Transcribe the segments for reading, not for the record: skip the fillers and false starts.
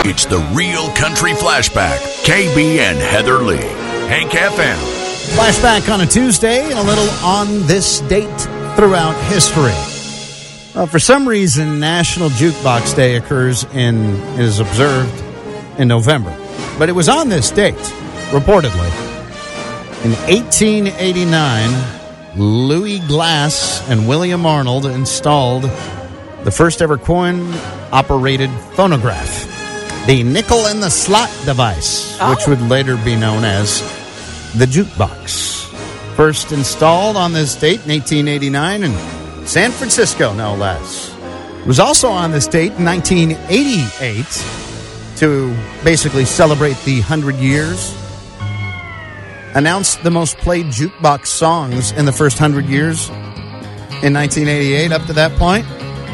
It's the Real Country Flashback. KB and Heather Lee. Hank FM. Flashback on a Tuesday and a little on this date throughout history. For some reason, National Jukebox Day is observed in November. But it was on this date, reportedly. In 1889, Louis Glass and William Arnold installed the first ever coin-operated phonograph, the nickel in the slot device, which would later be known as the jukebox. First installed on this date in 1889 in San Francisco, no less. It was also on this date in 1988 to basically celebrate the 100 years. Announced the most played jukebox songs in the first 100 years in 1988 up to that point.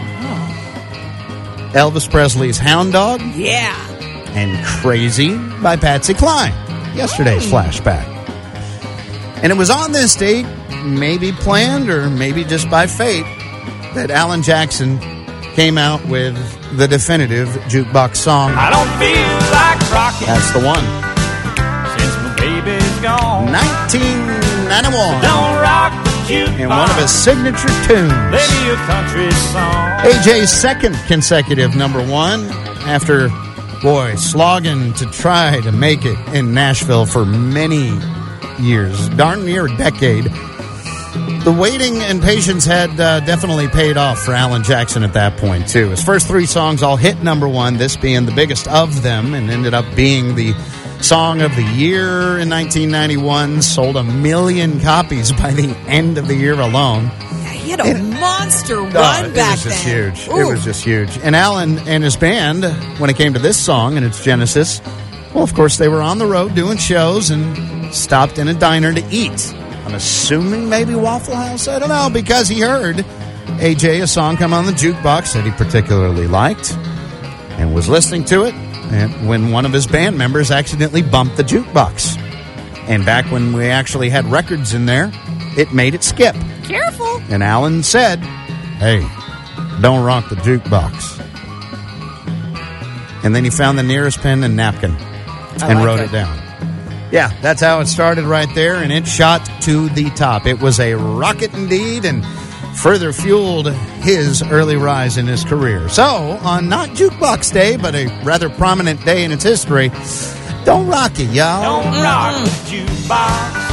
Elvis Presley's Hound Dog. Yeah. And Crazy by Patsy Cline. Yesterday's flashback. And it was on this date, maybe planned or maybe just by fate, that Alan Jackson came out with the definitive jukebox song. I don't feel like rocking. That's the one. Since my baby's gone. 1991. Don't rock the jukebox. And one of his signature tunes. Play me a country song. AJ's second consecutive number one after, slogging to try to make it in Nashville for many years, darn near a decade. The waiting and patience had definitely paid off for Alan Jackson at that point, too. His first three songs all hit number one, this being the biggest of them, and ended up being the Song of the Year in 1991. Sold 1 million copies by the end of the year alone. He had a monster run back then. It was just huge. Ooh. It was just huge. And Alan and his band, when it came to this song and its genesis, well, of course, they were on the road doing shows and stopped in a diner to eat. I'm assuming maybe Waffle House. I don't know, because he heard AJ, a song come on the jukebox that he particularly liked and was listening to it, and when one of his band members accidentally bumped the jukebox. And back when we actually had records in there, it made it skip. Careful. And Alan said, hey, don't rock the jukebox. And then he found the nearest pen and napkin and wrote it down. Yeah, that's how it started right there, and it shot to the top. It was a rocket indeed, and further fueled his early rise in his career. So, on not Jukebox Day, but a rather prominent day in its history, don't rock it, y'all. Don't rock the jukebox.